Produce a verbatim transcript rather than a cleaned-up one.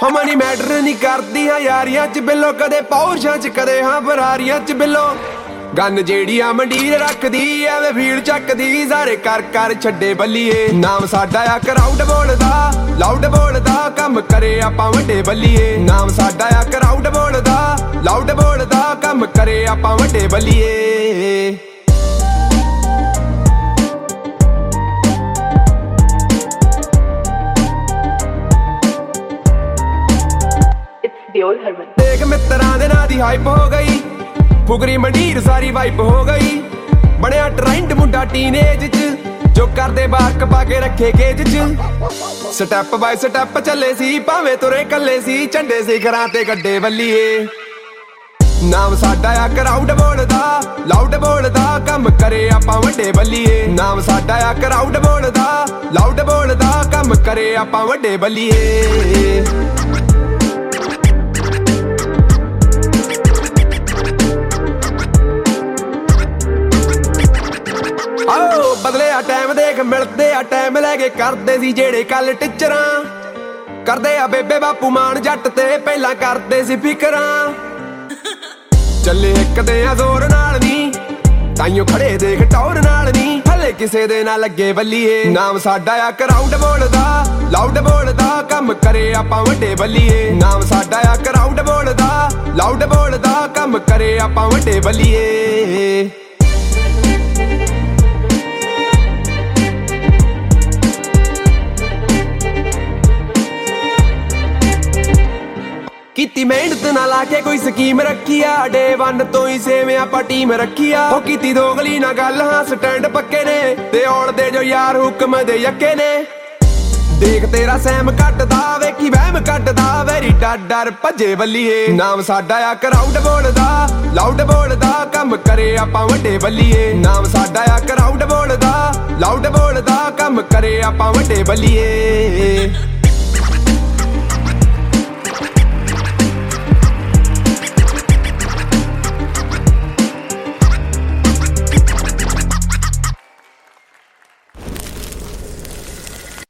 ਹਮਨੀ matter ਨਹੀਂ ਕਰਦੀ ਹਾਂ ਯਾਰੀਆਂ ਚ ਬਿੱਲੋ, ਕਦੇ ਪੌਰਸ਼ਾਂ ਚ ਕਦੇ ਹਾਂ ਫਰਾਰੀਆਂ ਚ ਬਿੱਲੋ। ਗੰਨ ਜਿਹੜੀ ਆ ਮੰਡੀਰ ਰੱਖਦੀ ਐਵੇਂ ਭੀੜ ਚੱਕਦੀ, ਸਾਰੇ ਕਰ ਕਰ ਛੱਡੇ ਬੱਲੀਏ। ਨਾਮ ਸਾਡਾ ਆ ਕਰਾਊਡ ਬੋਲਦਾ, ਲਾਊਡ ਬੋਲਦਾ, ਕੰਮ ਕਰੇ ਆਪਾਂ ਵੱਡੇ ਬੱਲੀਏ। ਨਾਮ ਸਾਡਾ ਆ ਕਰਾਊਡ ਬੋਲਦਾ, ਲਾਊਡ ਬੋਲਦਾ, ਕੰਮ ਕਰੇ ਆਪਾਂ ਵੱਡੇ ਬੱਲੀਏ। ਦੇਖ ਮਿੱਤਰਾਂ ਦੇ ਨਾਂ ਦੀ ਹਾਈਪ ਹੋ ਗਈ, ਫੁਕਰੀ ਮੰਡੀਰ ਸਾਰੀ ਵਾਈਪ ਹੋ ਗਈ। ਬਣਿਆ ਟ੍ਰੈਂਡ ਮੁੰਡਾ ਟੀਨੇਜ ਚ, ਜੋ ਕਰਦੇ ਬਾਰਕ ਪਾ ਕੇ ਰੱਖੇ ਕੇਜ ਚ। ਸਟੈਪ ਬਾਈ ਸਟੈਪ ਚੱਲੇ ਸੀ, ਭਾਵੇਂ ਤੁਰੇ ਕੱਲੇ ਸੀ, ਝੰਡੇ ਸਿਖਰਾਂ ਤੇ ਗੱਡੇ ਬੱਲੀਏ। ਨਾਮ ਸਾਡਾ ਆ ਕਰਾਊਡ ਬੋਲਦਾ, ਲਾਊਡ ਬੋਲਦਾ, ਕੰਮ ਕਰੇ ਆਪਾਂ ਵੱਡੇ ਬੱਲੀਏ। ਨਾਮ ਸਾਡਾ ਆ ਕਰਾਊਡ ਬੋਲਦਾ, ਲਾਊਡ ਬੋਲਦਾ, ਕੰਮ ਕਰੇ ਆਪਾਂ ਵੱਡੇ ਬੱਲੀਏ। ਆਓ ਬਦਲਿਆ ਟਾਈਮ ਦੇਖ, ਮਿਲਦੇ ਆ ਟਾਈਮ ਲੈ ਕੇ, ਕਰਦੇ ਸੀ ਜਿਹੜੇ ਕੱਲ ਟੀਚਰਾਂ, ਕਰਦੇ ਆ ਬੇਬੇ ਬਾਪੂ ਮਾਨ ਜੱਟ ਤੇ, ਪਹਿਲਾਂ ਕਰਦੇ ਸੀ ਫਿਕਰਾਂ। ਚੱਲੇ ਇੱਕ ਦੇ ਆ ਜ਼ੋਰ ਨਾਲ ਨੀ, ਤਾਈਓ ਖੜੇ ਦੇਖ ਟੌਰ ਨਾਲ ਨੀ, ਹਲੇ ਕਿਸੇ ਦੇ ਨਾ ਲੱਗੇ ਬੱਲੀਏ। ਨਾਮ ਸਾਡਾ ਆ ਕਰਾਊਡ ਬੋਲਦਾ, ਲਾਊਡ ਬੋਲਦਾ, ਕੰਮ ਕਰੇ ਆਪਾਂ ਵੱਡੇ ਬੱਲੀਏ। ਨਾਮ ਸਾਡਾ ਆ ਕਰਾਊਡ ਬੋਲਦਾ, ਲਾਊਡ ਬੋਲਦਾ, ਕੰਮ ਕਰੇ ਆਪਾਂ ਵੱਡੇ ਬੱਲੀਏ। ਕੀਤੀ ਮਿਹਨਤ ਨਾ ਲਾ ਕੇ ਕੋਈ ਸਕੀਮ ਰੱਖੀ ਆ, ਡੇ ਵਨ ਤੋਂ ਹੀ ਸੇਵੇਂ ਆਪਾਂ ਟੀਮ ਰੱਖੀ ਆ। ਉਹ ਕੀਤੀ ਦੋਗਲੀ ਨਾ ਗੱਲ, ਹਾਂ ਸਟੈਂਡ ਪੱਕੇ ਨੇ, ਤੇ ਔਲਦੇ ਜੋ ਯਾਰ ਹੁਕਮ ਦੇ ਯੱਕੇ ਨੇ। ਦੇਖ ਤੇਰਾ ਸੈਮ ਕੱਟਦਾ, ਵੇਖੀ ਵਹਿਮ ਕੱਟਦਾ, ਵੈਰੀ ਡਰ ਡਰ ਭੱਜੇ ਬੱਲੀਏ। ਨਾਮ ਸਾਡਾ ਆ ਕਰਾਊਡ ਬੋਲਦਾ, ਲਾਊਡ ਬੋਲਦਾ, ਕੰਮ ਕਰੇ ਆਪਾਂ ਵੱਡੇ ਬੱਲੀਏ। ਨਾਮ ਸਾਡਾ ਆ ਕਰਾਊਡ ਬੋਲਦਾ, ਲਾਊਡ ਬੋਲਦਾ, ਕੰਮ ਕਰੇ ਆਪਾਂ ਵੱਡੇ ਬੱਲੀਏ।